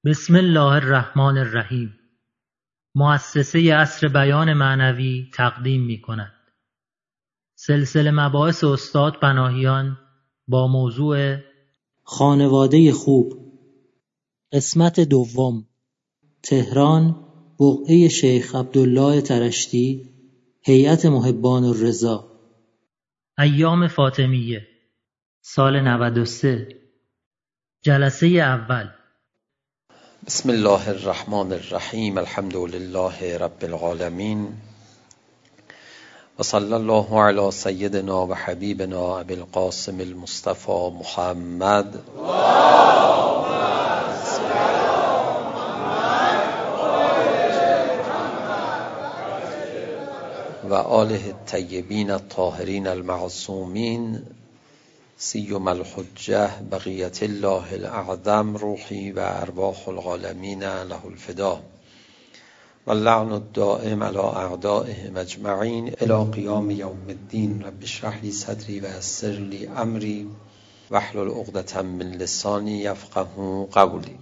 بسم الله الرحمن الرحیم. مؤسسه عصر بیان معنوی تقدیم می کند سلسله مباحث استاد پناهیان با موضوع خانواده خوب، قسمت دوم. تهران، بقعه شیخ عبدالله ترشتی، هیئت محبان الرضا. ایام فاطمیه، سال 93. جلسه اول. بسم الله الرحمن الرحیم. الحمد لله رب العالمین و صلی الله علی سیدنا و حبیبنا ابی القاسم المصطفى محمد و آله الطیبین الطاهرین المعصومین، سیما الحجة بقیت الله الاعظم، روحی و ارواح العالمین له الفدا و اللعن الدائم علی اعدائهم اجمعین الی قیام یوم الدین. رب اشرح لی صدری و یسر لی امری واحلل عقدة من لسانی یفقهوا قولی.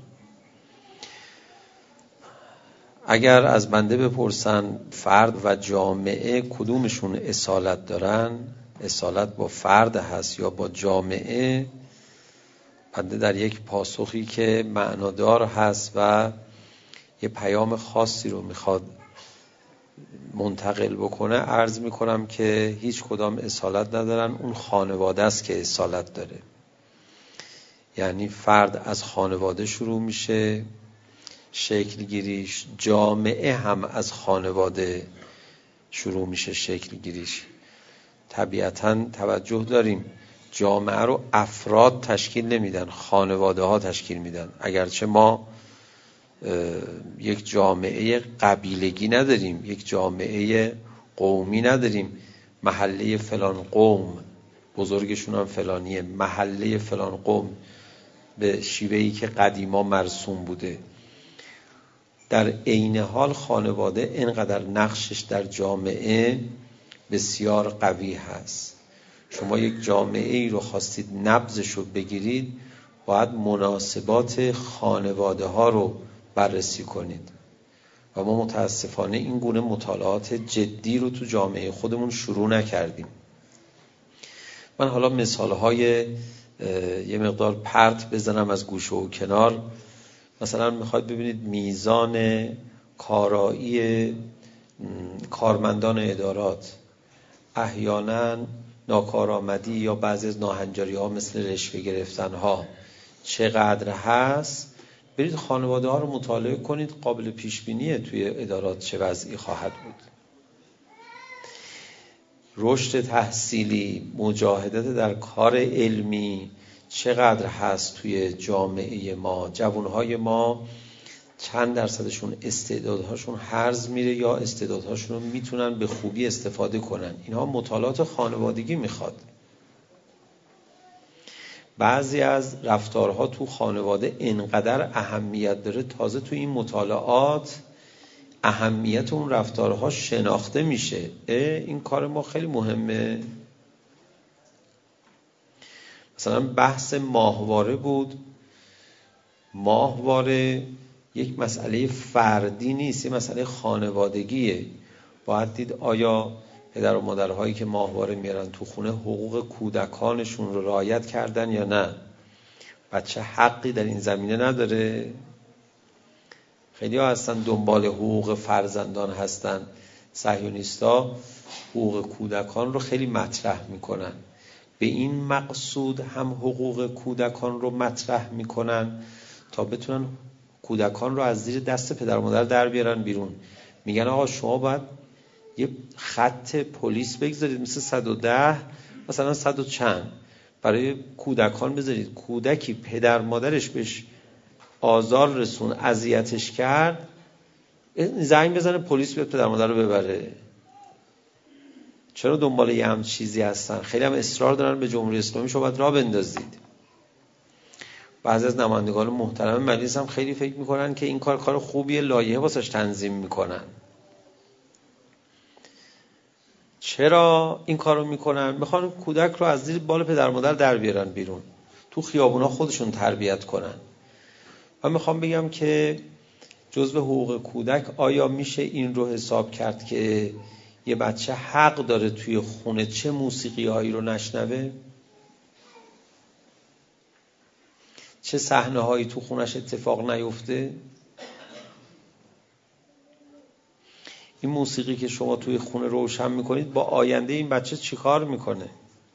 اگر از بنده بپرسن فرد و جامعه کدومشون اصالت دارن، اصالت با فرد هست یا با جامعه، بنده در یک پاسخی که معنادار هست و یه پیام خاصی رو میخواد منتقل بکنه عرض میکنم که هیچ کدام اصالت ندارن. اون خانواده است که اصالت داره. یعنی فرد از خانواده شروع میشه شکل گیریش، جامعه هم از خانواده شروع میشه شکل گیریش. طبیعتاً توجه داریم جامعه رو افراد تشکیل نمیدن، خانواده ها تشکیل میدن. اگرچه ما یک جامعه قبیلگی نداریم، یک جامعه قومی نداریم، محله فلان قوم بزرگشون هم فلانیه، محله فلان قوم به شیوهی که قدیما مرسوم بوده. در عین حال خانواده اینقدر نقشش در جامعه بسیار قوی هست. شما یک جامعه ای رو خواستید نبضش رو بگیرید، باید مناسبات خانواده ها رو بررسی کنید و ما متاسفانه این گونه مطالعات جدی رو تو جامعه خودمون شروع نکردیم. من حالا مثالهای یه مقدار پرت بزنم از گوشه و کنار. مثلا میخواید ببینید میزان کارایی کارمندان ادارات، احیانا ناکارآمدی یا بعضی از ناهنجاری ها مثل رشوه گرفتن ها چقدر هست، برید خانواده ها رو مطالعه کنید. قابل پیش بینیه توی ادارات چه وضعی خواهد بود. رشد تحصیلی، مجاهدت در کار علمی چقدر هست توی جامعه ما. جوانهای ما چند درصدشون استعدادهاشون هرز میره یا استعدادهاشون رو میتونن به خوبی استفاده کنن. اینها مطالعات خانوادگی میخواد. بعضی از رفتارها تو خانواده اینقدر اهمیت داره، تازه تو این مطالعات اهمیت اون رفتارها شناخته میشه. این کار ما خیلی مهمه. مثلا بحث ماهواره بود. ماهواره یک مسئله فردی نیست، یک مسئله خانوادگیه. باید دید آیا پدر و مادرهایی که ماهواره میارن تو خونه حقوق کودکانشون رو رعایت کردن یا نه. بچه حقی در این زمینه نداره. خیلی ها هستن دنبال حقوق فرزندان هستن. صهیونیستا حقوق کودکان رو خیلی مطرح میکنن. به این مقصود هم حقوق کودکان رو مطرح میکنن تا بتونن کودکان رو از زیر دست پدر و مادر در بیارن بیرون. میگن آقا شما باید یه خط پلیس بگذارید مثل 110، مثلا 100 و چند برای کودکان بذارید. کودکی پدر مادرش بهش آزار رسون، اذیتش کرد، زنگ بزنه پلیس بیاد پدر مادر رو ببره. چرا دنبال یه هم چیزی هستن؟ خیلی هم اصرار دارن به جمهوری اسلامی شما باید راه بندازید. بعضی از نمایندگان محترم مجلس هم خیلی فکر میکنن که این کار خوبیه، لایحه واسش تنظیم میکنن. چرا این کارو میکنن؟ میخوان کودک رو از زیر بال پدر مادر در بیارن بیرون، تو خیابونا خودشون تربیت کنن. من میخوام بگم که جزء حقوق کودک آیا میشه این رو حساب کرد که یه بچه حق داره توی خونه چه موسیقی هایی رو نشنوه؟ چه صحنه هایی تو خونش اتفاق نیفته؟ این موسیقی که شما توی خونه روشن میکنید با آینده این بچه چیکار میکنه؟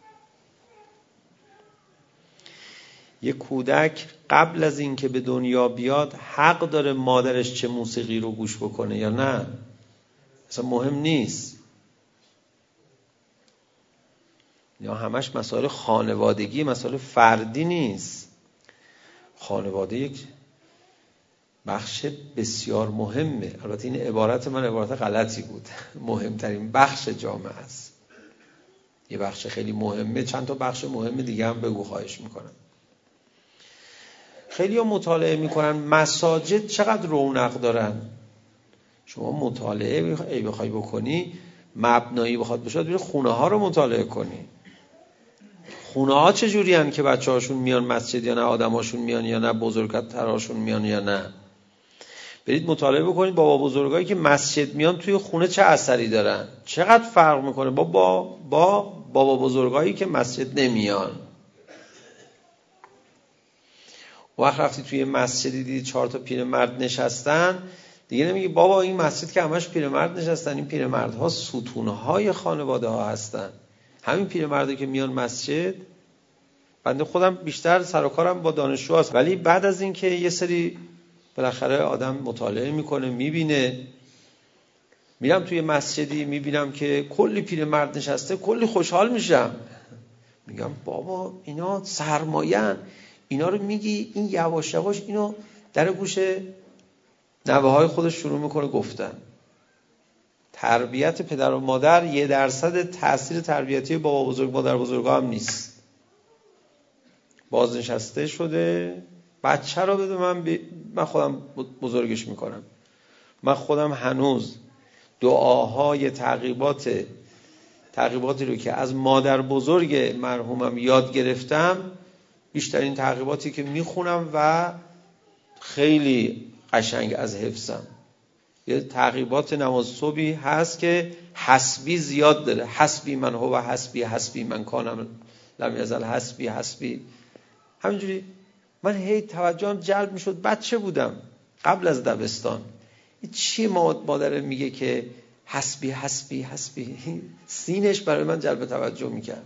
یه کودک قبل از این که به دنیا بیاد حق داره مادرش چه موسیقی رو گوش بکنه یا نه؟ اصلا مهم نیست. یا همش مسائل خانوادگی، مسائل فردی نیست. خانواده یک بخش بسیار مهمه. البته این عبارت من عبارت غلطی بود. مهمترین بخش جامعه است. یه بخش خیلی مهمه. چند تا بخش مهم دیگه هم بگو، خواهش میکنم. خیلی ها مطالعه میکنن مساجد چقدر رونق دارن. شما مطالعه بخوای بکنی، مبنایی بخواد بشه، بری خونه ها رو مطالعه کنی. خونه ها چجوری هن که بچه هاشون میان مسجد یا نه، آدم هاشون میان یا نه، بزرگترهاشون میان یا نه. برید مطالعه بکنید بابا بزرگایی که مسجد میان توی خونه چه اثری دارن، چقدر فرق میکنه با بابا بزرگایی که مسجد نمیان. وقت رفتی توی مسجدی دیدی 4 تا پیرمرد نشستن، دیگه نمیگی بابا این مسجد که همش پیرمرد نشستن، این پیرمردها ستونهای خانواده ها هستن. همین پیرمردی که میان مسجد، بنده خودم بیشتر سر و کارم با دانشجو هست، ولی بعد از این که یه سری بالاخره آدم مطالعه میکنه، میبینه، میرم توی مسجدی میبینم که کلی پیرمرد نشسته، کلی خوشحال میشم. میگم بابا اینا سرمایه‌ان، اینا رو میگی این یواش یواش اینو در گوش نوه های خودش شروع میکنه گفتن. تربیت پدر و مادر 1% تأثیر تربیتی بابا بزرگ مادر بزرگا هم نیست. بازنشسته شده، بچه رو بده من خودم بزرگش میکنم. من خودم هنوز دعاهای تعقیباتی رو که از مادر بزرگ مرحومم یاد گرفتم، بیشترین تعقیباتی که میخونم و خیلی قشنگ از حفظم. یه تعقیبات نماز صبحی هست که حسبی زیاد داره. حسبی من هو حسبی من کانم لم یزل حسبی. همینجوری من هی توجهم جلب میشد. بچه بودم قبل از دبستان. این چی مادر میگه که حسبی سینش برای من جلب توجه میکرد.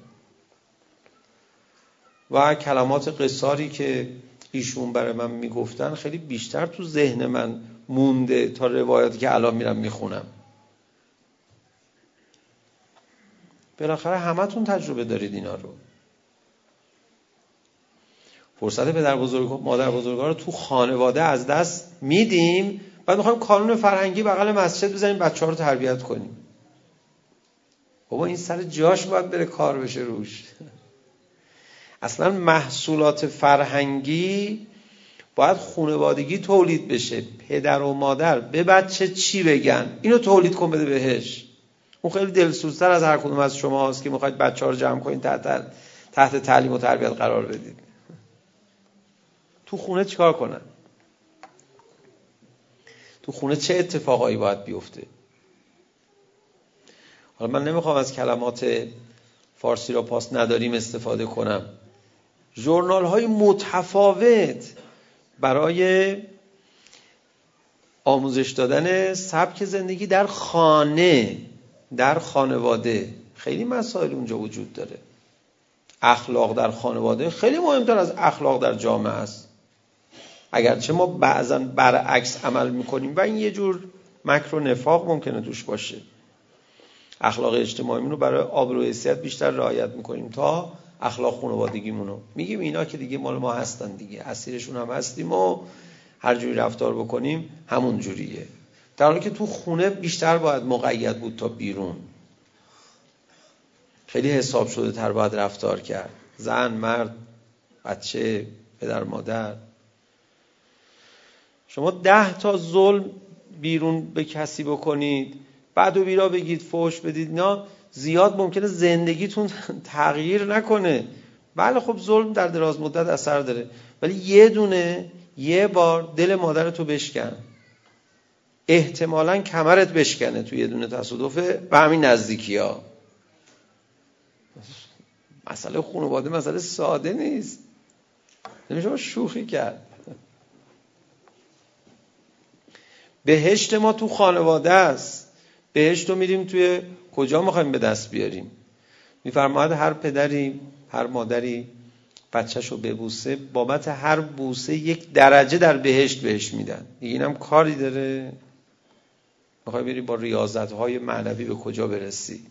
و کلمات قصاری که ایشون برای من میگفتن خیلی بیشتر تو ذهن من مونده تا روایاتی که الان میرم میخونم. بالاخره همتون تجربه دارید اینا رو. فرصت پدر بزرگ مادر بزرگا رو تو خانواده از دست میدیم، بعد میخوایم کانون فرهنگی بغل مسجد بزنیم بچه‌ها رو تربیت کنیم. بابا این سر جاش باید بره کار بشه روش. اصلا محصولات فرهنگی باید خانوادگی تولید بشه. پدر و مادر به بچه چی بگن اینو تولید کن بده بهش. اون خیلی دلسوزتر از هر کدوم از شما هست که میخواید بچه ها رو جمع کنید تحت تعلیم و تربیت قرار بدید. تو خونه چیکار کنن؟ تو خونه چه اتفاقایی باید بیفته؟ حالا من نمیخوام از کلمات فارسی را پاس نداریم استفاده کنم. ژورنال های متفاوت برای آموزش دادن سبک زندگی در خانه، در خانواده، خیلی مسائل اونجا وجود داره. اخلاق در خانواده خیلی مهمتر از اخلاق در جامعه است. اگرچه ما بعضا برعکس عمل میکنیم و این یه جور مکر و نفاق ممکنه توش باشه. اخلاق اجتماعیمون رو برای آبرو و حیثیت بیشتر رعایت میکنیم تا اخلاق خانوادگیمونو. میگیم اینا که دیگه مال ما هستن دیگه، اسیرشون هم هستیم و هر جوری رفتار بکنیم همون جوریه. در حالی که تو خونه بیشتر باید مقید بود تا بیرون. خیلی حساب شده تر باید رفتار کرد. زن، مرد، بچه، پدر، مادر. شما 10 تا ظلم بیرون به کسی بکنید، بعد و بیرا بگید، فحش بدید، اینا زیاد ممکنه زندگیتون تغییر نکنه. بله خب ظلم در دراز مدت اثر داره، ولی یه دونه یه بار دل مادرتو بشکن، احتمالاً کمرت بشکنه توی یه دونه تصادفه و همین نزدیکی ها. مسئله خانواده مسئله ساده نیست، نمیشه شوخی کرد. بهشت ما تو خانواده است. بهشت رو میریم توی کجا میخوایم به دست بیاریم؟ میفرماید هر پدری هر مادری بچه‌شو ببوسه، بابت هر بوسه 1 درجه در بهشت بهش میدن. اینم کاری داره؟ میخوای بری با ریاضت‌های معنوی به کجا برسی؟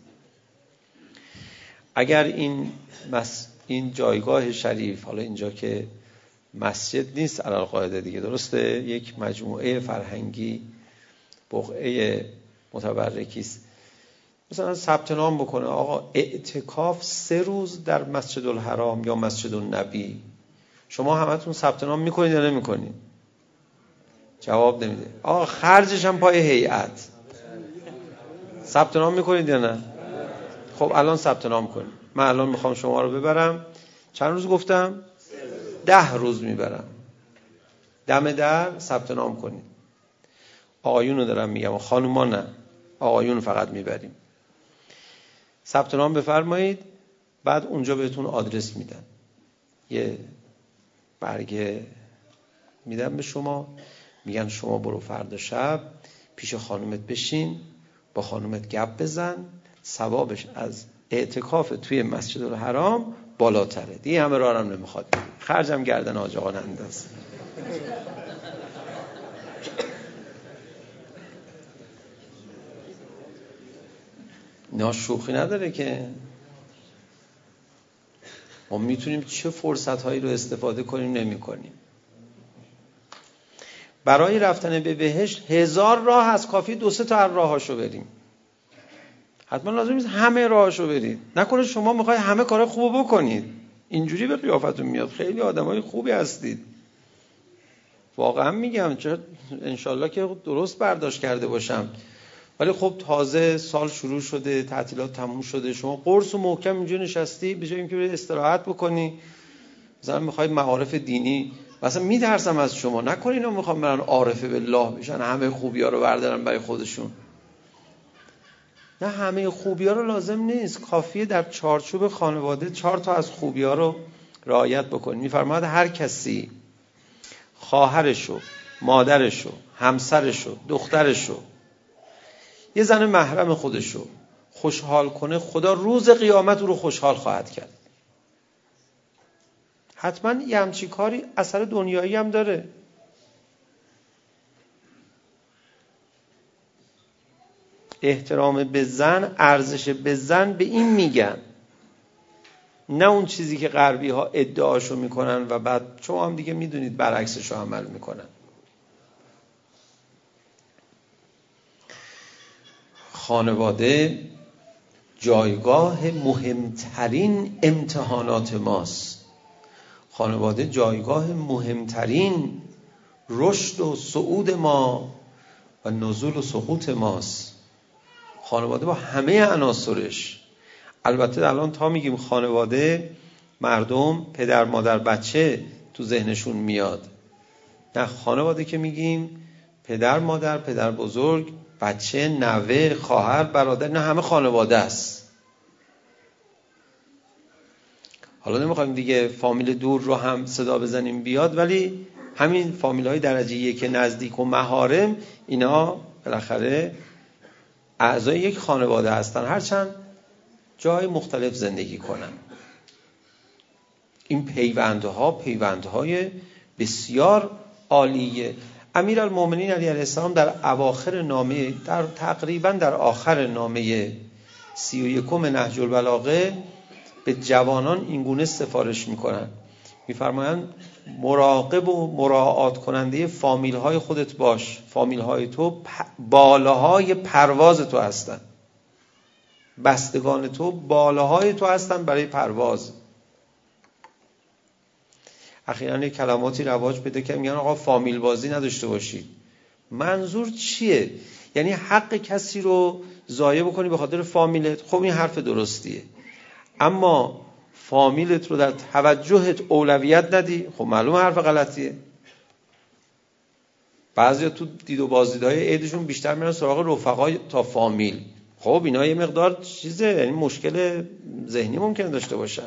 اگر این جایگاه شریف، حالا اینجا که مسجد نیست علالقاعده دیگه، درسته، یک مجموعه فرهنگی بقعه متبرکی است، مثلا ثبت نام بکنه آقا اعتکاف 3 روز در مسجد الحرام یا مسجد النبی. شما همتون ثبت نام میکنید یا نمیکنید؟ جواب نمیده. آقا خرجش هم پای هیئت. ثبت نام میکنید یا نه؟ خب الان ثبت نام کنید. من الان میخوام شما رو ببرم. چند روز گفتم؟ 10 روز میبرم. دم در ثبت نام کنید. آقایون رو دارم میگم، خانوما نه، آقایون فقط میبریم. ثبت نام بفرمایید. بعد اونجا بهتون آدرس میدن، یه برگه میدن به شما، میگن شما برو فردا شب پیش خانومت بشین، با خانومت گپ بزن، ثوابش از اعتکاف توی مسجد الحرام بالاتره. دیگه همه راه هم نمیخواد، خرجم گردن حاج آقا ننداز. اینا شوخی نداره که. ما میتونیم چه فرصت‌هایی رو استفاده کنیم نمی کنیم. برای رفتن به بهشت 1000 راه از، کافی 2-3 تا راهاشو بریم. حتما لازم نیست همه راهاشو برید. نکنه شما میخواید همه کارا خوبو بکنید. اینجوری به قیافتون میاد. خیلی آدمای خوبی هستید. واقعا میگم، چه انشالله که درست برداشت کرده باشم. ولی خب تازه سال شروع شده، تعطیلات تموم شده، شما قرص و محکم اینجا نشستی، به جای اینکه بری استراحت بکنی، مثلا میخوای معارف دینی، مثلا میترسم از شما، نکنین اینا میخوام برن عارف بالله بشن، همه خوبی‌ها رو بردارن برای خودشون. نه، همه خوبی‌ها رو لازم نیست، کافیه در چارچوب خانواده 4 تا از خوبی‌ها رو رعایت بکنی. میفرماید هر کسی خواهرشو، مادرشو، همسرشو، دخترشو، یه زن محرم خودشو خوشحال کنه، خدا روز قیامت او رو خوشحال خواهد کرد. حتما یه همچی کاری اثر دنیایی هم داره. احترام به زن، ارزش به زن به این میگن، نه اون چیزی که غربی ها ادعاشو میکنن و بعد شما هم دیگه میدونید برعکسشو عمل میکنن. خانواده جایگاه مهمترین امتحانات ماست. خانواده جایگاه مهمترین رشد و صعود ما و نزول و سقوط ماست. خانواده با همه عناصرش. البته الان تا میگیم خانواده، مردم پدر مادر بچه تو ذهنشون میاد. نه، خانواده که میگیم پدر مادر، پدر بزرگ، بچه، نوه، خواهر، برادر، نه همه خانواده است. حالا نمیخوایم دیگه فامیل دور رو هم صدا بزنیم بیاد، ولی همین فامیل های درجه 1 نزدیک و محارم، اینا بالاخره اعضای یک خانواده هستن، هرچند جای مختلف زندگی کنن. این پیوندهای بسیار عالیه. امیرالمومنین علیه السلام در اواخر نامه، تقریبا در آخر نامه 31 نهج البلاغه به جوانان اینگونه سفارش میکنن، میفرمایند مراقب و مراعات کننده فامیل های خودت باش. فامیل های تو بالاهای پرواز تو هستن، بستگان تو بالاهای تو هستن برای پرواز. اخیراً یک کلماتی رواج پیدا کرد، میگن آقا فامیل بازی نداشته باشید. منظور چیه؟ یعنی حق کسی رو ضایع بکنی به خاطر فامیلت؟ خب این حرف درستیه، اما فامیلت رو در توجهت اولویت ندی، خب معلومه حرف غلطیه. بعضیا تو دید و بازدیدهای عیدشون بیشتر میرن سراغ رفقا تا فامیل. خب اینا یه مقدار چیزه، یعنی مشکل ذهنی ممکنه داشته باشن.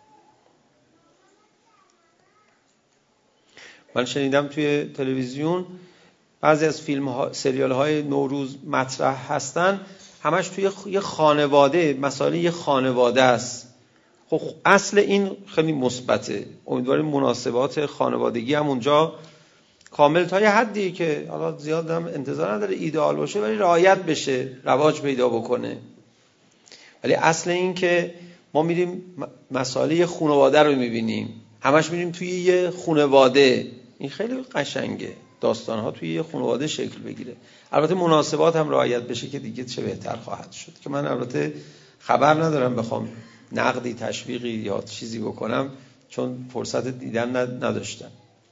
من شنیدم توی تلویزیون بعضی از فیلم ها، سریال های نوروز مطرح هستن، همش توی یه خانواده، مسائل یه خانواده است. خب اصل این خیلی مثبته. امیدواریم مناسبات خانوادگی هم اونجا کامل تا یه حدی که حالا زیاد هم انتظار نداره ایدئال باشه ولی رعایت بشه، رواج پیدا بکنه. ولی اصل این که ما میریم مسائل یه خانواده رو میبینیم، همش میریم توی یه خانواده، این خیلی قشنگه داستان‌ها توی یه خانواده شکل بگیره. البته مناسبات هم رعایت بشه که دیگه چه بهتر خواهد شد. که من البته خبر ندارم بخوام نقدی تشویقی یا چیزی بکنم چون فرصت دیدن نداشتم.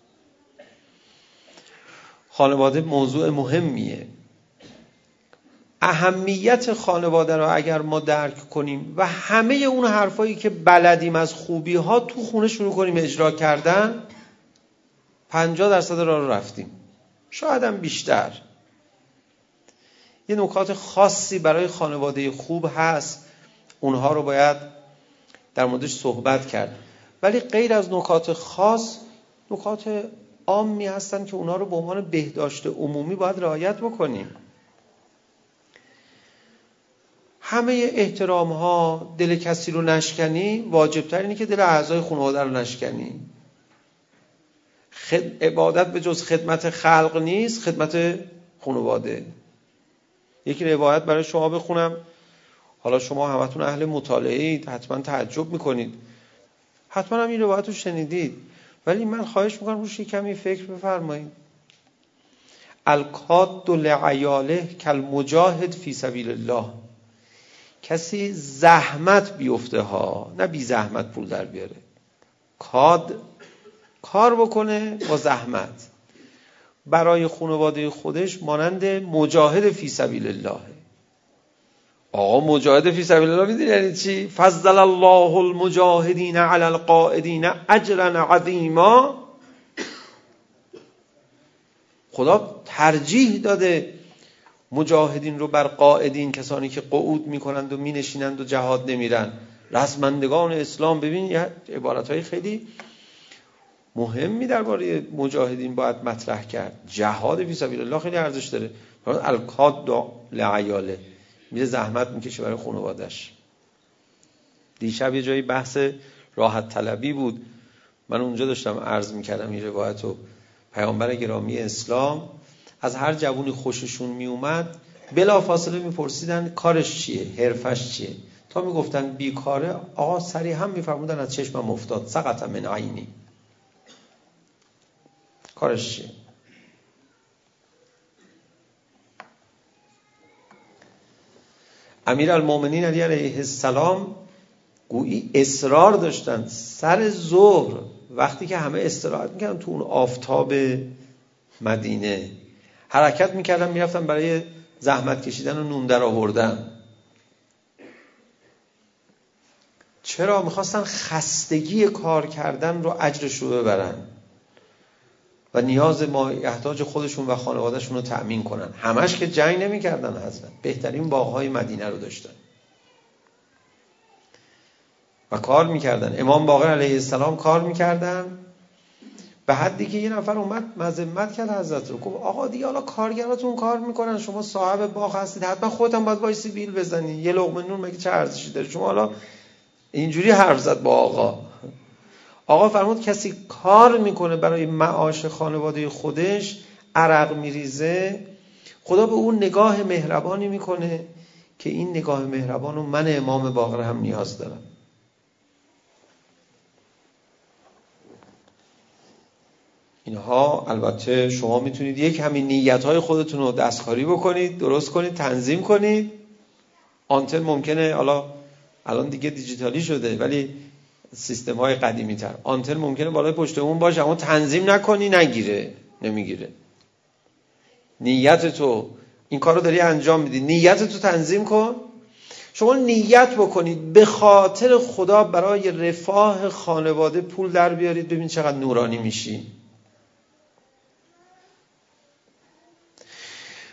خانواده موضوع مهمیه. اهمیت خانواده رو اگر ما درک کنیم و همه اون حرفایی که بلدیم از خوبی ها تو خونه شروع کنیم اجرا کردن، 50% راه رو رفتیم، شاید هم بیشتر. یه نکات خاصی برای خانواده خوب هست، اونها رو باید در موردش صحبت کرد. ولی غیر از نکات خاص، نکات عامی هستن که اونها رو به عنوان بهداشت عمومی باید رعایت بکنیم. همه احترام ها، دل کسی رو نشکنی، واجب تر اینه که دل اعضای خانواده رو نشکنی. عبادت به جز خدمت خلق نیست، خدمت خانواده. یکی روایت برای شما بخونم، حالا شما همتون اهل مطالعه اید، حتما تعجب میکنید، حتما هم این روایت رو شنیدید، ولی من خواهش میکنم روش کمی فکر بفرمایید. الکاد لعیاله کالمجاهد فی سبیل الله. کسی زحمت بیفته ها، نه بی زحمت پول در بیاره. کار بکنه با زحمت برای خانواده خودش، مانند مجاهد فی سبیل الله. آقا مجاهد فی سبیل الله میدونی یعنی چی؟ فضل الله المجاهدین علی القاعدین اجرا عظیما. خدا ترجیح داده مجاهدین رو بر قاعدین، کسانی که قعود میکنند و مینشینند و جهاد نمیرن، رزمندگان اسلام. ببین یه عبارتهای خیلی مهمی درباره مجاهدین باید مطرح کرد. جهاد فی سبیل الله خیلی ارزش داره. الکاد لعیاله، میره زحمت میکشه برای خانواده‌اش. دیشب یه جایی بحث راحت طلبی بود، من اونجا داشتم عرض میکردم این روایتو. پیامبر گرامی اسلام از هر جوونی خوششون میومد بلا فاصله میپرسیدن کارش چیه، حرفش چیه. تا میگفتن بیکاره، آقا سریع هم میفرمودن از چشمم افتاد، سقط من عینی. کارش چیه؟ امیرالمومنین علی علیه السلام گویی اصرار داشتن سر ظهر وقتی که همه استراحت میکردن تو اون آفتاب مدینه حرکت میکردن، میرفتن برای زحمت کشیدن و نون در آوردن. چرا؟ میخواستن خستگی کار کردن رو اجرش رو ببرن و نیاز احتیاج خودشون و خانوادهشون رو تأمین کنن. همش که جنگ نمیکردن حضرت، بهترین باغهای مدینه رو داشتن و کار میکردن. امام باقر علیه السلام کار میکردن به حدی که یه نفر اومد مذمت کرد حضرت رو، گفت آقا دیگه حالا کارگراتون کار میکنن، شما صاحب باغ هستید، حتما خودت هم باید وایسی بیل بزنی، یه لقمه نون مگه چه ارزشی داره؟ شما حالا اینجوری حرف زد با آقا فرمود کسی کار میکنه برای معاش خانواده خودش، عرق میریزه، خدا به اون نگاه مهربانی میکنه که این نگاه مهربان رو من امام باقر هم نیاز دارم. اینها البته شما میتونید یک همین نیتهای خودتون رو دستکاری بکنید، درست کنید، تنظیم کنید. آنتن ممکنه الان دیگه دیجیتالی شده، ولی سیستم های قدیمی تر، آنتن ممکنه بالای پشت اون باشه، اما تنظیم نکنی نمیگیره. نیت تو این کار رو داری انجام میدی، نیت تو تنظیم کن. شما نیت بکنید به خاطر خدا برای رفاه خانواده پول در بیارید، ببین چقدر نورانی میشی.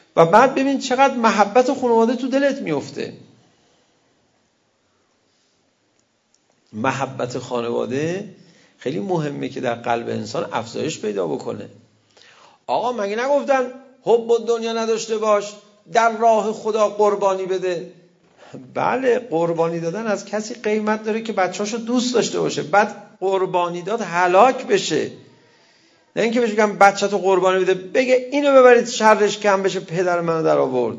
و بعد ببین چقدر محبت خانواده تو دلت میفته. محبت خانواده خیلی مهمه که در قلب انسان افزایش پیدا بکنه. آقا مگه نگفتن حب دنیا نداشته باش، در راه خدا قربانی بده؟ بله، قربانی دادن از کسی قیمت داره که بچه‌اشو دوست داشته باشه. بعد قربانی داد هلاک بشه، نه اینکه بهش بگم بچه‌تو قربانی بده، بگه اینو ببرید شرش کم بشه، پدر منو در آورد.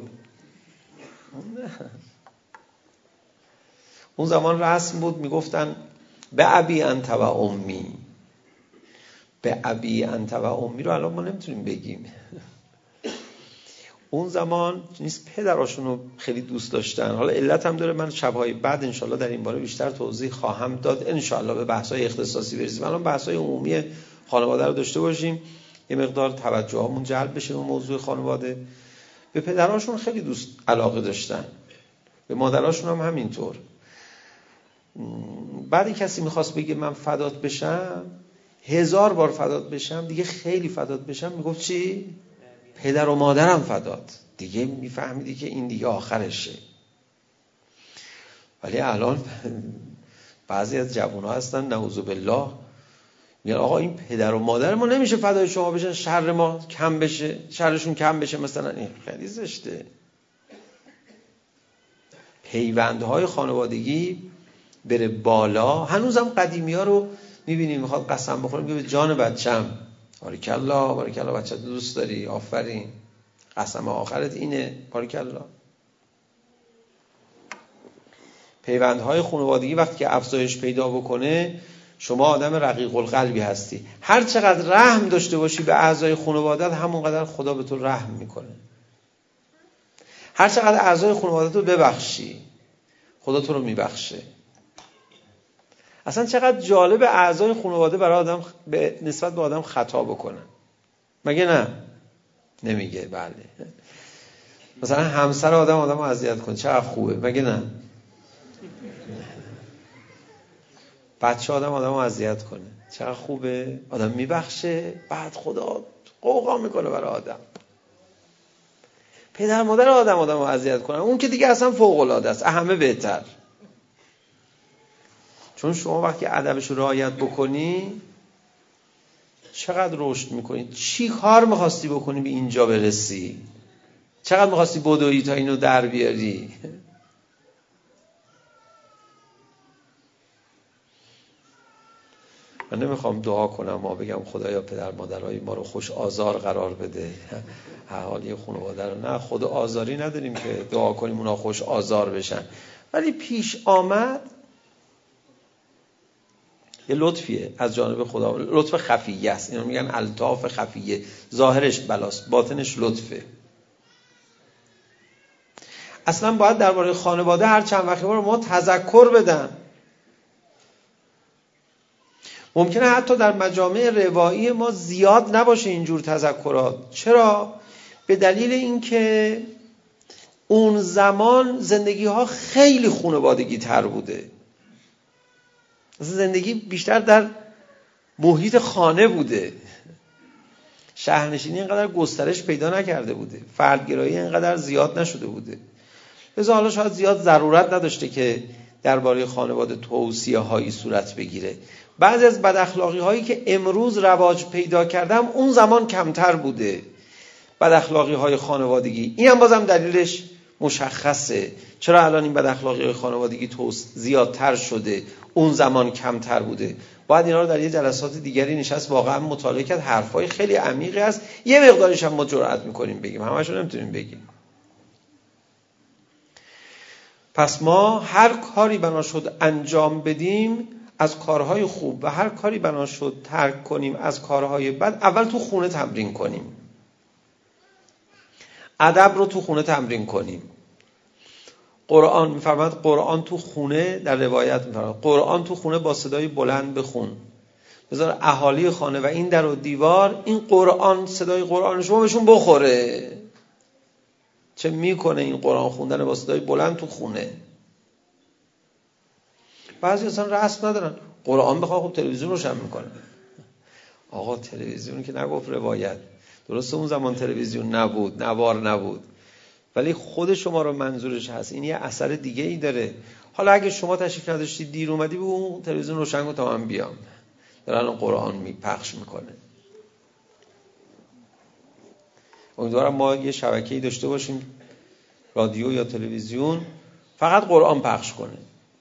اون زمان رسم بود میگفتن به ابی انت و امی. به ابی انت و امی رو الان ما نمیتونیم بگیم. اون زمان نیست پدراشون رو خیلی دوست داشتن. حالا علت هم داره، من شبهای بعد انشالله در این باره بیشتر توضیح خواهم داد، انشالله به بحث‌های اختصاصی برسیم. الان بحث‌های عمومی خانواده رو داشته باشیم، یه مقدار توجهمون جلب بشه اون موضوع خانواده. به پدراشون خیلی دوست علاقه داشتن، به مادراشون هم همینطور. بعد کسی میخواست بگه من فدات بشم، 1000 بار فدات بشم، دیگه خیلی فدات بشم، میگفت چی؟ پدر و مادرم فدات. دیگه میفهمیدی که این دیگه آخرشه. ولی الان بعضی از جوان‌ها هستن نعوذ بالله میگن آقا این پدر و مادر ما نمیشه فدای شما بشن، شر ما کم بشه، شرشون کم بشه مثلا. این خیلی زشته. پیوندهای خانوادگی بره بالا. هنوزم قدیمی‌ها رو می‌بینیم میخواد قسم بخوره میگه به جان بچم باریکالله، باریکالله بچه دوست داری، آفرین، قسم آخرت اینه، باریکالله. پیوندهای خانوادگی وقتی که افزایش پیدا بکنه، شما آدم رقیق القلبی هستی. هر چقدر رحم داشته باشی به اعضای خانوادت، همونقدر خدا به تو رحم میکنه. هر چقدر اعضای خانوادت رو ببخشی، خدا تو رو میبخشه. اصلا چقدر جالب اعضای خانواده برای آدم به نسبت به آدم خطا بکنن، مگه نه؟ نمیگه؟ بله. مثلا همسر آدم رو اذیت کنه، چقدر خوبه، مگه نه؟ بچه آدم رو اذیت کنه، چقدر خوبه، آدم میبخشه، بعد خدا قوقا میکنه برای آدم. پدر مادر آدم رو اذیت کنه، اون که دیگه اصلا فوق العاده است، همه بهتر. چون شما وقتی ادبش رو رعایت بکنی چقدر رشد میکنی. چی کار میخواستی بکنی به اینجا برسی؟ چقدر میخواستی بدویی تا اینو در بیاری؟ من نمیخوام دعا کنم ما بگم خدایا پدر مادرای ما رو خوش آزار قرار بده، اهالی خانواده رو، نه، خود آزاری نداریم که دعا کنیم اونا خوش آزار بشن. ولی پیش آمد یه لطفیه از جانب خدا، لطف خفیه است. اینو میگن الطاف خفیه، ظاهرش بلاست باطنش لطفه. اصلا باید درباره خانواده هر چند وقتی بار ما تذکر بدن. ممکنه حتی در مجامع روایی ما زیاد نباشه اینجور تذکرات. چرا؟ به دلیل اینکه اون زمان زندگی ها خیلی خانوادگی تر بوده. زندگی بیشتر در محیط خانه بوده. شهرنشینی اینقدر گسترش پیدا نکرده بوده. فردگرایی اینقدر زیاد نشده بوده. لذا حالا شاید زیاد ضرورت نداشته که درباره خانواده توصیه هایی صورت بگیره. بعضی از بد اخلاقی هایی که امروز رواج پیدا کردم اون زمان کمتر بوده. بد اخلاقی های خانوادگی. این هم بازم دلیلش مشخصه. چرا الان این بد اخلاقی های خانوادگی زیادتر شده، اون زمان کمتر بوده؟ باید اینا رو در یه جلسات دیگری نشست واقعا مطالعه کرد. حرفای خیلی عمیقی هست. یه مقدارش هم ما جرئت میکنیم بگیم، همه‌شو نمیتونیم بگیم. پس ما هر کاری بنا شد انجام بدیم از کارهای خوب و هر کاری بنا شد ترک کنیم از کارهای بد، اول تو خونه تمرین کنیم. ادب رو تو خونه تمرین کنیم. قرآن میفرماد قرآن تو خونه، در روایت میفرماد قرآن تو خونه با صدای بلند بخون. بذار اهالی خانه و این در و دیوار این قرآن، صدای قرآن شما بهشون بخوره. چه میکنه این قرآن خوندن با صدای بلند تو خونه؟ بعضی اصلا رسم ندارن قرآن بخواه، خب تلویزیون روشن میکنه. آقا تلویزیون که نگفت روایت، درسته اون زمان تلویزیون نبود، نوار نبود، ولی خود شما رو منظورش هست. این یه اثر دیگه ای داره. حالا اگه شما تشریف نداشتید دیر اومدی بگو اون تلویزیون روشن کن تا من بیام، داره الان قرآن پخش میکنه. امیدوارم ما یه شبکه‌ای داشته باشیم، رادیو یا تلویزیون، فقط قرآن پخش کنه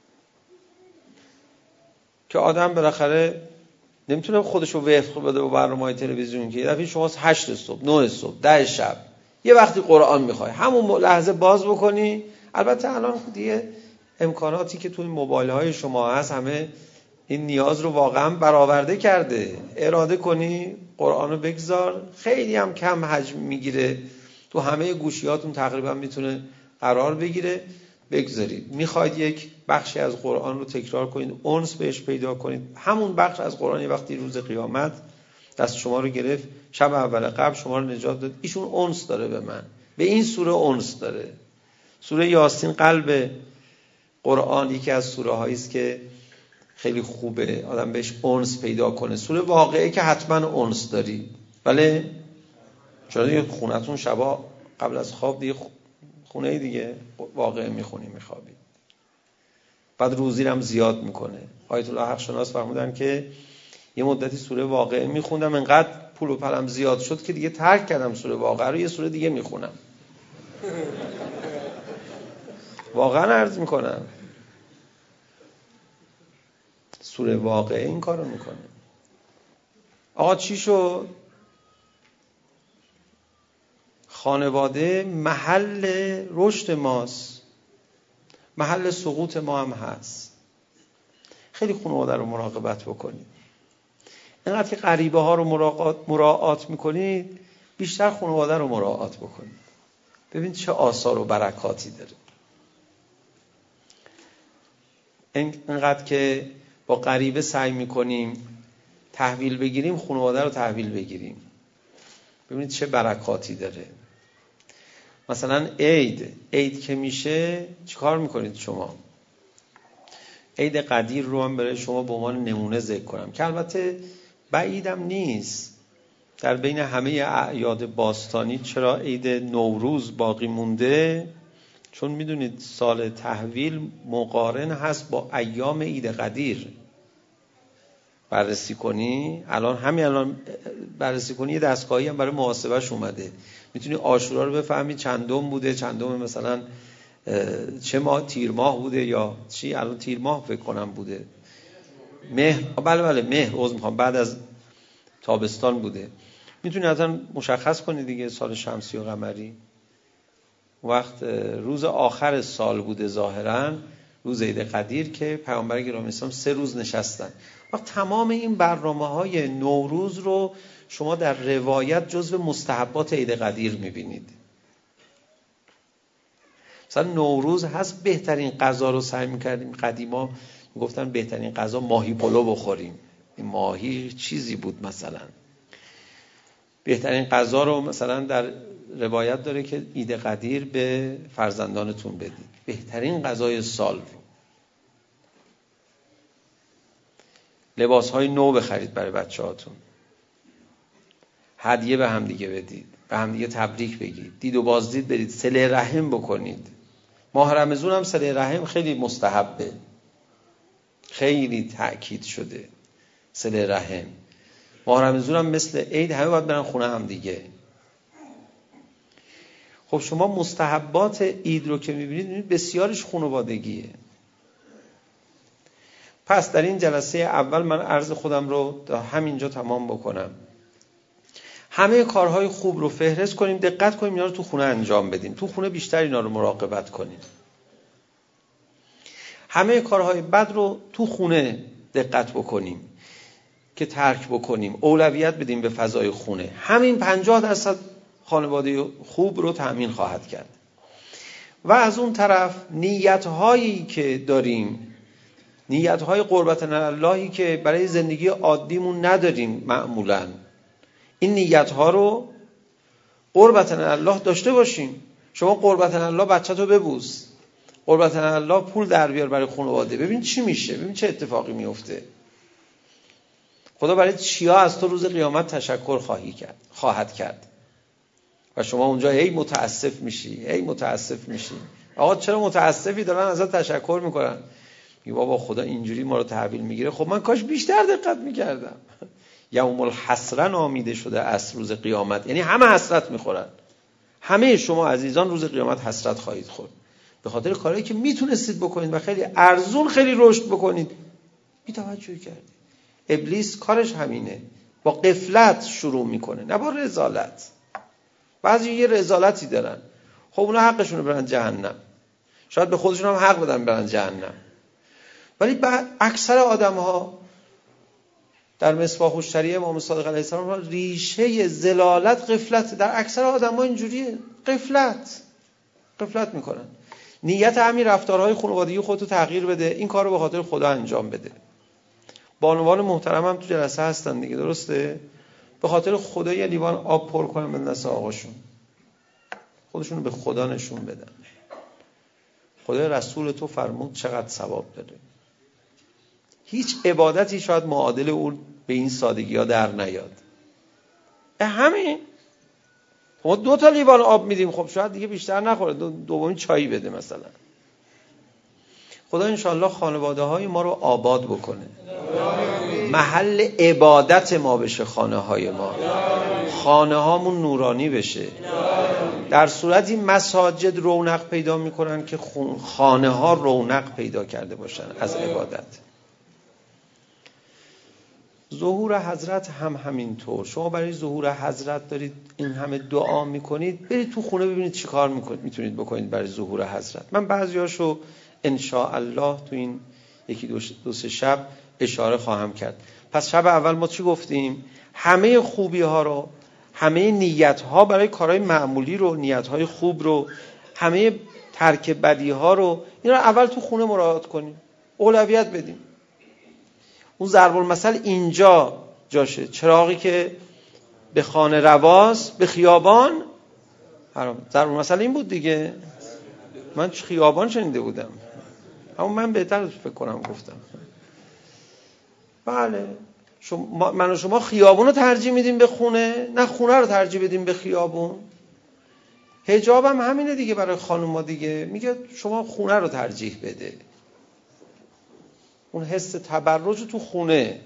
که آدم بالاخره نمیتونه خودش رو وفق بده با برنامه‌های تلویزیون که یه دفعه شما 8 صبح، 9 صبح، 10 شب یه وقتی قرآن میخوای همون لحظه باز بکنی. البته الان دیگه امکاناتی که توی موبایل‌های شما هست همه این نیاز رو واقعا برآورده کرده. اراده کنی قرآن رو بگذار، خیلی هم کم حجم میگیره، تو همه گوشیاتون تقریبا میتونه قرار بگیره، بگذارید. میخواید یک بخشی از قرآن رو تکرار کنید، انس بهش پیدا کنید، همون بخش از قرآن یه وقتی روز قیامت دست شما رو گرفت، شب اول قبل شما رو نجات داد، ایشون انس داره به من، به این سوره انس داره. سوره یاسین قلب قرآن یکی از سوره هایی است که خیلی خوبه آدم بهش انس پیدا کنه. سوره واقعه که حتما انس داری، ولی چرا دیگه خونتون شبا قبل از خواب دیگه خونه دیگه واقعه میخونی میخوابی، بعد روزی هم زیاد میکنه. آیت الله حق شناس فرمودن که یه مدتی سوره واقعه میخوندم، انقدر پول و پلم زیاد شد که دیگه ترک کردم سوره واقعه رو، یه سوره دیگه میخونم. واقعا عرض میکنم سوره واقعه این کارو میکنه. آقا چی شد؟ خانواده محل رشد ماست، محل سقوط ما هم هست. خیلی خانواده رو مراقبت بکنید. اینقدر که غریبه ها رو مراعات میکنید، بیشتر خانواده رو مراعات بکنید. ببین چه آثار و برکاتی داره. اینقدر که با غریبه سعی میکنیم تحویل بگیریم، خانواده رو تحویل بگیریم. ببینید چه برکاتی داره. مثلا عید که میشه چیکار میکنید شما؟ عید قدیر رو هم برای شما به عنوان نمونه ذکر کنم که البته بعیدم نیست. در بین همه اعیاد باستانی چرا عید نوروز باقی مونده؟ چون میدونید سال تحویل مقارن هست با ایام عید قدیر. بررسی کنی الان بررسی کنی، یه دستگاهی هم برای محاسبهش اومده، میتونی عاشورا رو بفهمی چندم بوده، چندم مثلا چه ماه، تیر ماه بوده یا چی، الان تیر ماه فکر کنم بوده، مهر، بله مهر، عذر میخوام، بعد از تابستان بوده. میتونی اصلا مشخص کنی دیگه سال شمسی و قمری. وقت روز آخر سال بوده ظاهرا، روز عید قدیر که پیامبر گرامی اسلام 3 روز نشستن. وقت تمام این برنامه‌های نوروز رو شما در روایت جزو مستحبات عید قدیر می‌بینید. مثلا نوروز هست بهترین غذا رو سعی می‌کردیم، قدیما میگفتن بهترین غذا ماهی پلو بخوریم. این ماهی چیزی بود، مثلا بهترین غذا رو مثلا در روایت داره که عید قدیر به فرزندانتون بدید، بهترین غذای سال رو. لباس‌های نو بخرید برای بچه‌هاتون، هدیه به هم دیگه بدید، به هم دیگه تبریک بگید، دید و بازدید برید، صله رحم بکنید. ماه رمضان هم صله رحم خیلی مستحبه، خیلی تأکید شده صله رحم. ماه رمضان هم مثل عید همه باید برن خونه هم دیگه. خب شما مستحبات عید رو که میبینید بسیارش خانوادگیه. پس در این جلسه اول من عرض خودم رو تا همینجا تمام بکنم. همه کارهای خوب رو فهرست کنیم، دقت کنیم اینا رو تو خونه انجام بدیم، تو خونه بیشتر اینا رو مراقبت کنیم. همه کارهای بد رو تو خونه دقت بکنیم که ترک بکنیم، اولویت بدیم به فضای خونه. همین 50% خانواده خوب رو تأمین خواهد کرد. و از اون طرف نیت‌هایی که داریم، نیت‌های قربت اللهی که برای زندگی عادیمون نداریم معمولاً، این نیت‌ها رو قربت الله داشته باشیم. شما قربت الله بچه‌تو ببوس، قربت الله پول در بیار برای خانواده، ببین چی میشه، ببین چه اتفاقی میفته. خدا برای چیا از تو روز قیامت تشکر خواهد کرد. و شما اونجا هی متاسف میشی. آقا چرا متاسفی؟ دارن ازت تشکر میکنن. میگه بابا خدا اینجوری ما رو تحویل میگیره، خب من کاش بیشتر دقت میکردم. یوم الحسره نامیده شده از روز قیامت، یعنی همه حسرت میخورن. همه شما عزیزان روز قیامت حسرت خواهید خورد به خاطر کارهایی که میتونستید بکنید و خیلی ارزون خیلی رشد بکنید بی‌توجهی کردید. ابلیس کارش همینه، با غفلت شروع میکنه نه با رذالت. بعضی یه رذالتی دارن، خب اونا حقشونه برن جهنم، شاید به خودشون هم حق بدن برن جهنم، ولی اکثر آدم‌ها در مصباح الشریعه امام صادق علیه السلام ریشه ذلالت غفلت. در اکثر آدم‌ها اینجوریه، غفلت میکنن. نیت همین رفتارهای خانوادگی خودتو تغییر بده، این کارو به خاطر خدا انجام بده. بانوان محترم هم تو جلسه هستن دیگه، درسته؟ به خاطر خدا یه لیوان آب پر کنن به دست آقاشون، خودشونو به خدا نشون بدن. خدای رسول تو فرمود چقدر ثواب داره. هیچ عبادتی شاید معادل اون به این سادگی ها در نیاد. همین ما 2 لیوان آب میدیم، خب شاید دیگه بیشتر نخوره، دومی چایی بده مثلا. خدا انشالله خانواده های ما رو آباد بکنه، محل عبادت ما بشه خانه های ما، خانه هامون نورانی بشه. در صورتی مساجد رونق پیدا میکنن که خانه ها رونق پیدا کرده باشن از عبادت. ظهور حضرت هم همینطور. شما برای ظهور حضرت دارید این همه دعا میکنید، برید تو خونه ببینید چی کار میتونید بکنید برای ظهور حضرت. من بعضیاشو انشاءالله تو این 1-2 شب اشاره خواهم کرد. پس شب اول ما چی گفتیم؟ همه خوبی ها رو، همه نیت ها برای کارهای معمولی رو، نیت های خوب رو، همه ترک بدی ها رو، این رو اول تو خونه مراعات کنیم، اولویت بدیم. اون ضرب المثل اینجا جاشه. چراغی که به خانه رواست به خیابان حرام. ضرب المثل این بود دیگه. من خیابان شنیده بودم، اما من بهتر فکر کنم گفتم. بله، من و شما خیابون رو ترجیح میدیم به خونه، نه خونه رو ترجیح بدیم به خیابون. حجاب هم همینه دیگه برای خانوما دیگه، میگه شما خونه رو ترجیح بده. اون حس تبرج تو خونه،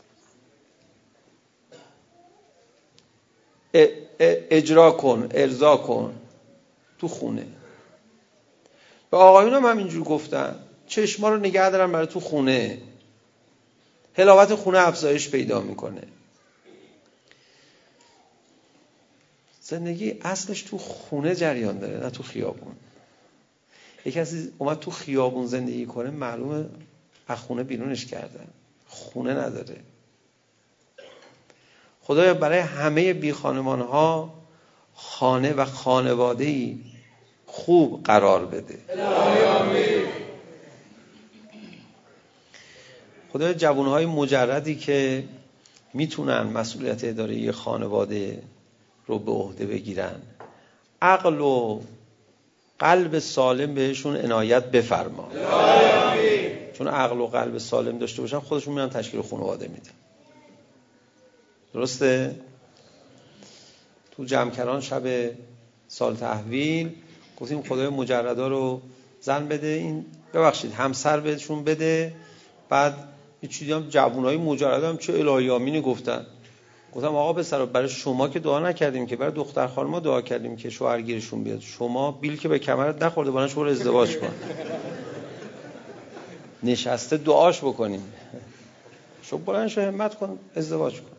اجرا کن، ارضا کن تو خونه. به آقایون هم اینجور گفتن چشما رو نگه دارن برای تو خونه. حلاوت خونه افزایش پیدا میکنه. زندگی اصلش تو خونه جریان داره، نه تو خیابون. یک کسی اومد تو خیابون زندگی کنه، معلومه از خونه بیرونش کردن، خونه نداره. خدایا برای همه بی خانمان ها خانه و خانواده‌ای خوب قرار بده. خدایا جوانهای مجردی که میتونن مسئولیت اداره خانواده رو به عهده بگیرن، عقل و قلب سالم بهشون عنایت بفرما. چون عقل و قلب سالم داشته باشن خودشون میان تشکیل خانواده میدن. درسته؟ تو جمعکران شب سال تحویل گفتیم خدای مجردا رو زن بده، این ببخشید همسر بهشون بده. بعد یه چیزی هم جوانای مجردا هم چه الهی آمینی گفتم آقا پسرا برای شما که دعا نکردیم که، برای دختر خانم‌ها دعا کردیم که شوهرگیرشون بیاد. شما بیل که به کمرت نخورده بالا شو ازدواج کن. نشسته دعاش بکنیم. شو بلند شو همت کن ازدواج کن.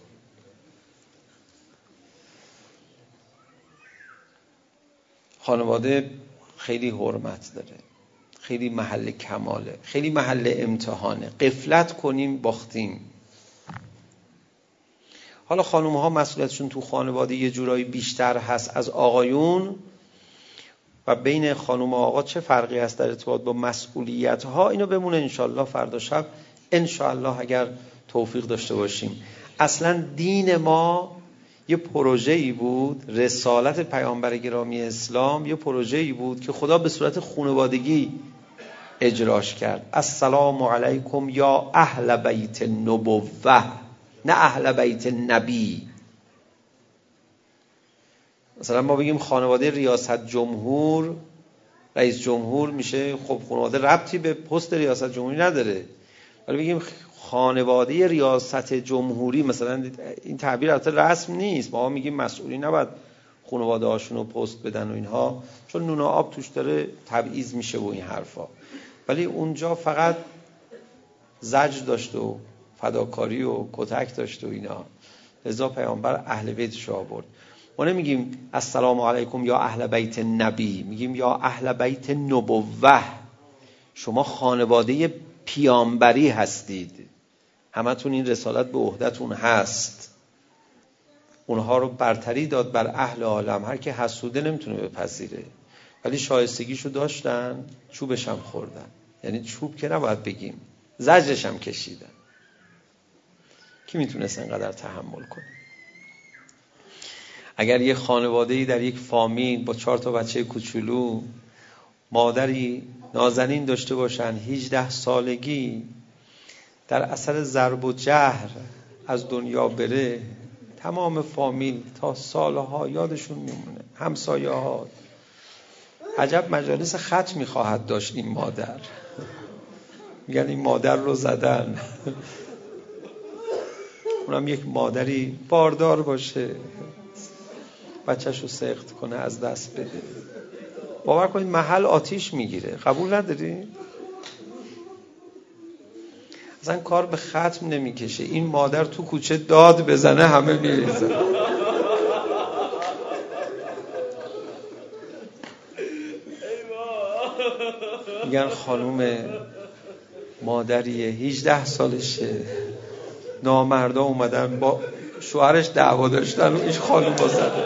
خانواده خیلی حرمت داره، خیلی محل کماله، خیلی محل امتحانه. غفلت کنیم باختیم. حالا خانوم‌ها مسئولیتشون تو خانواده یه جورایی بیشتر هست از آقایون و بین خانوم و آقا چه فرقی هست در ارتباط با مسئولیت‌ها، اینو بمونه انشالله فردا شب انشالله اگر توفیق داشته باشیم. اصلا دین ما یه پروژه‌ای بود، رسالت پیامبر گرامی اسلام یه پروژه‌ای بود که خدا به صورت خانوادگی اجراش کرد. السلام علیکم یا اهل بیت النبوه، نه اهل بیت النبی. مثلا ما بگیم خانواده ریاست جمهور، رئیس جمهور میشه، خب خانواده ربطی به پست ریاست جمهوری نداره. ولی بگیم خانواده ریاست جمهوری، مثلا این تعبیر البته رسم نیست، ما میگیم مسئولی نباید خانواده هاشون رو پست بدن و اینها، چون نون و آب توش داره تبعیض میشه و این حرفا. ولی اونجا فقط زجر داشت و فداکاری و کتک داشت و اینا، لذا پیامبر اهل بیتش رو آورد. ما نمیگیم السلام علیکم یا اهل بیت نبی، میگیم یا اهل بیت نبوه، شما خانواده پیامبری هستید، همتون این رسالت به عهدتون هست. اونها رو برتری داد بر اهل عالم. هر که حسوده نمیتونه بپذیره، ولی شایستگیشو داشتن، چوبش هم خوردن. یعنی چوب که نباید بگیم، زجرش هم کشیدن. کی میتونست اینقدر تحمل کنه؟ اگر یه خانواده‌ای در یک فامیل با 4 تا بچه کوچولو، مادری نازنین داشته باشن، 18 سالگی در اثر ضرب و جهر از دنیا بره، تمام فامیل تا سالها یادشون میمونه، همسایه ها. عجب مجالس ختمی خواهد داشت این مادر. میگن این مادر رو زدن. اونم یک مادری باردار باشه، بچه‌ش رو سخت کنه، از دست بده. باور کنید محل آتیش میگیره. قبول نداری؟ اصلا کار به ختم نمیکشه. این مادر تو کوچه داد بزنه همه میریزن. میگن خانوم مادریه 18 سالشه، نامردا اومدن با شوهرش دعوا داشتن و این خانوم رو زده.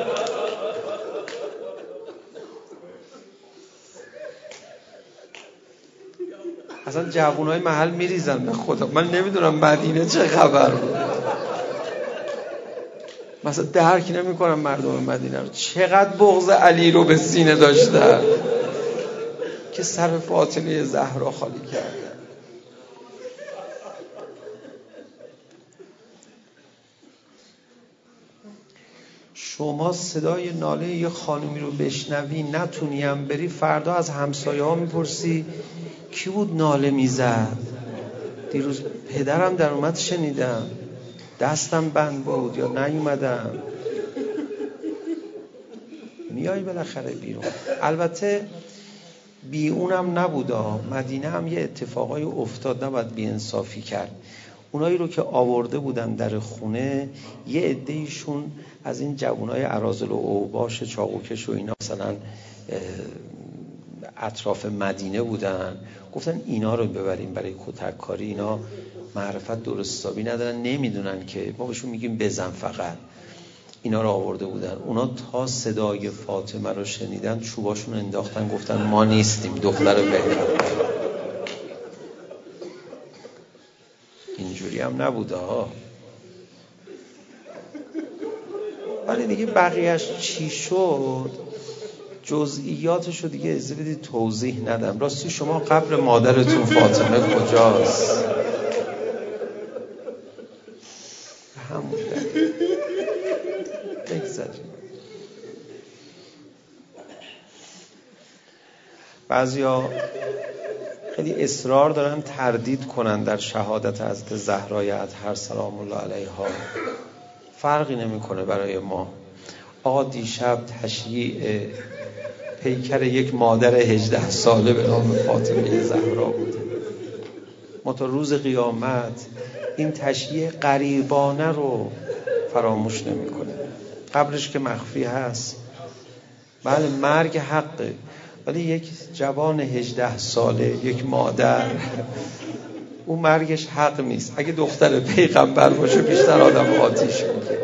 اصلا جوانای محل میریزن. به خدا من نمیدونم مدینه چه خبر بود. مثلا درک نمیکنم مردم مدینه رو، چقدر بغض علی رو به سینه داشتن که سر فاطمه زهرا خالی کردن. شما صدای ناله یه خانومی رو بشنوی، نتونیم بری فردا از همسایه ها میپرسی کی بود ناله میزد، دیروز پدرم در اومد شنیدم، دستم بند بود یا نیومدم. میای بالاخره بیرون. البته بی اونم نبودا، مدینه هم یه اتفاقای افتاد، نباید بی انصافی کرد. اونایی رو که آورده بودن در خونه، یه عده‌ایشون از این جوانای اراذل و اوباش چاقوکش و اینا مثلا اطراف مدینه بودن، گفتن اینا رو ببریم برای کتککاری، اینا معرفت درست حسابی ندارن، نمیدونن که ما بهشون میگیم بزن فقط. اینا رو آورده بودن. اونا تا صدای فاطمه رو شنیدن چوباشون انداختن، گفتن ما نیستیم، دختر پیغمبر. اینجوری هم نبوده ها. ولی دیگه بقیهش چی شد، جزئیاتش رو دیگه اجازه بدید توضیح ندم. راستی شما قبر مادرتون فاطمه کجاست؟ همون دلیل بگذاریم. بعضیا خیلی اصرار دارن تردید کنن در شهادت حضرت زهرای اطهر سلام الله علیها. فرقی نمیکنه برای ما. آقا دیشب تشییع پیکر یک مادر 18 ساله به نام فاطمه زهرا بوده. ما تا روز قیامت این تشییع غریبانه رو فراموش نمی‌کنیم. قبرش که مخفی هست، بله مرگ حقه، ولی یک جوان 18 ساله، یک مادر، اون مرگش حق نیست. اگه دختر پیغمبر باشه بیشتر آدم آتیش میگه.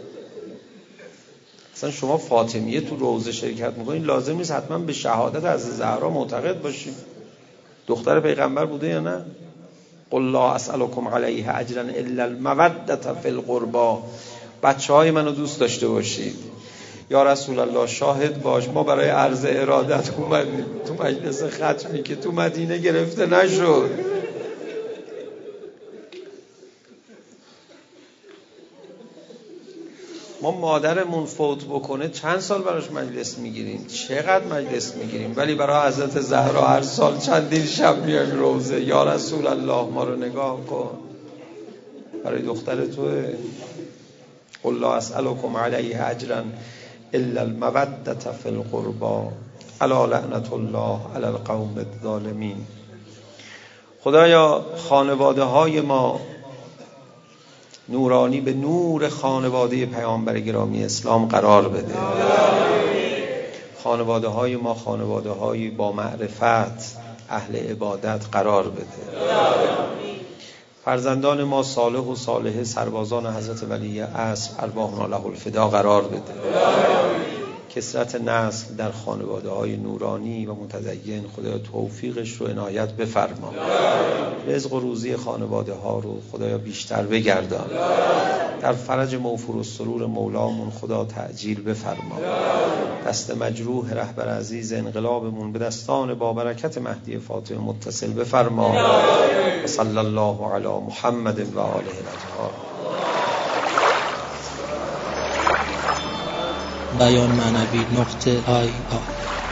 اصلا شما فاطمیه تو روضه شرکت میکنین، لازم نیست حتما به شهادت از زهرا معتقد باشین. دختر پیغمبر بوده یا نه؟ قل لا اسألكم علیه اجرا الا المودة فی القربى. بچهای منو دوست داشته باشید. یا رسول الله شاهد باش ما برای عرض ارادت اومدیم تو مجلس ختمی که تو مدینه گرفته نشد. ما مادرمون فوت بکنه چند سال براش مجلس میگیریم، چقدر مجلس میگیریم، ولی برای حضرت زهرا هر سال چندین شب میایم روزه. یا رسول الله ما رو نگاه کن، برای دختر توه. قل لا اسألكم علیه اجرا الا المودة فی القربى الا لعنة الله علی القوم الظالمین. خدایا خانواده های ما نورانی به نور خانواده پیامبر گرامی اسلام قرار بده. خانواده های ما خانواده های با معرفت، اهل عبادت قرار بده. فرزندان ما صالح و صالحه، سربازان حضرت ولی عصر ارواحنا له الفدا قرار بده. کثرت نسل در خانواده های نورانی و متدین خدایا توفیقش رو عنایت بفرما. رزق و روزی خانواده ها رو خدایا بیشتر بگردان. در فرج موفور و سرور مولامون خدا تعجیل بفرما. دست مجروح رهبر عزیز انقلابمون به دستان با برکت مهدی فاطمه متصل بفرما. صلی الله علی محمد و آله الاطهار. بیان معنوی .IR